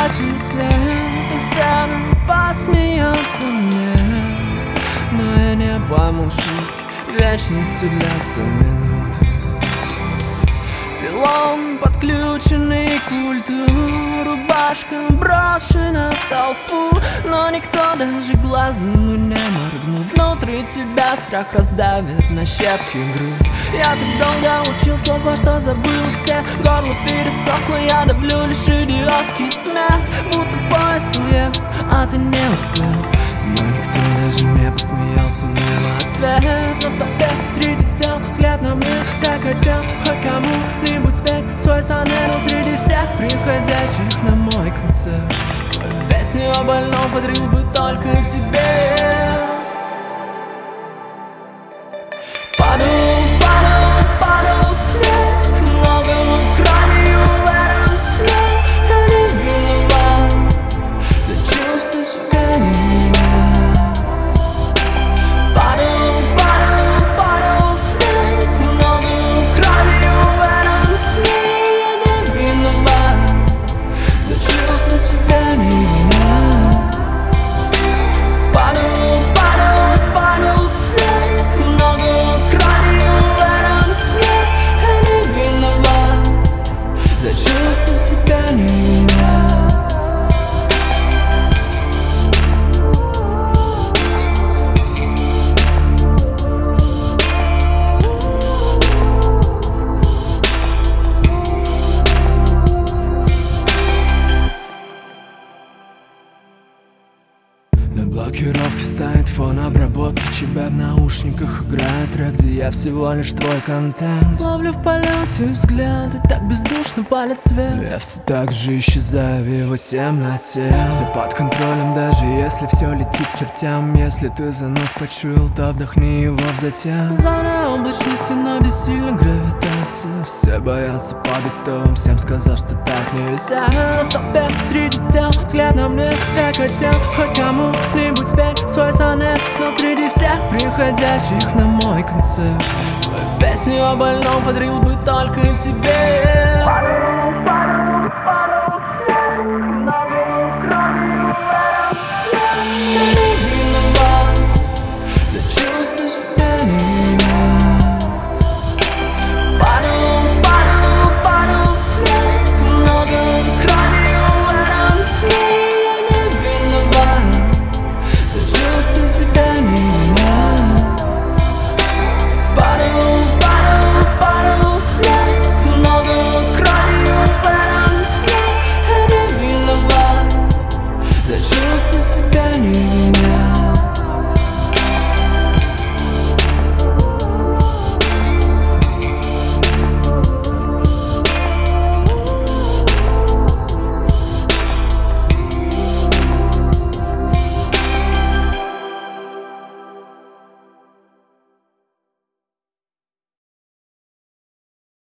гаснет свет, и сцена посмеется мне. Но я не пойму шутки, вечностью длятся минуты. Пилон подключенный к пульту, рубашка брошена в толпу, но никто даже глазом и не моргнул. Внутри тебя страх раздавит на щепки грудь. Я так долго учил слова, что забыл их все. Горло пересохло, я давлю лишь идиотский смех. Будто поезд уехал, а ты не успел. Но никто даже не посмеялся мне в ответ. Но в толпе среди тел взгляд на мне так хотел хоть кому-нибудь спеть свой сонет. Но среди всех приходящих на мой концерт свою песню о больном подарил бы только тебе. Падал снег, много крови в этом сне. Я не виноват за чувства себя не виноват. Падал снег, много крови в этом сне. Я не виноват за чувства себя не виноват. Падал снег, много крови в этом сне. Я не виноват за чувства себя не виноват. На блокировке стоит фон обработки, чебя в наушниках играет трек, где я всего лишь твой контент. Ловлю в полете взгляд, и так бездушно палит свет. Но я все так же исчезаю в его темноте. Все под контролем, даже если все летит к чертям. Если ты занос почуял, то вдохни его взатем. Зона облачности, но бессильна гравитация. Все боятся падать, то вам всем сказал, что так нельзя. Но в толпе среди тел взгляд на мне так хотел хоть кому-нибудь спеть свой сонет. Но среди всех приходящих на мой концерт свою песню о больном подарил бы только тебе.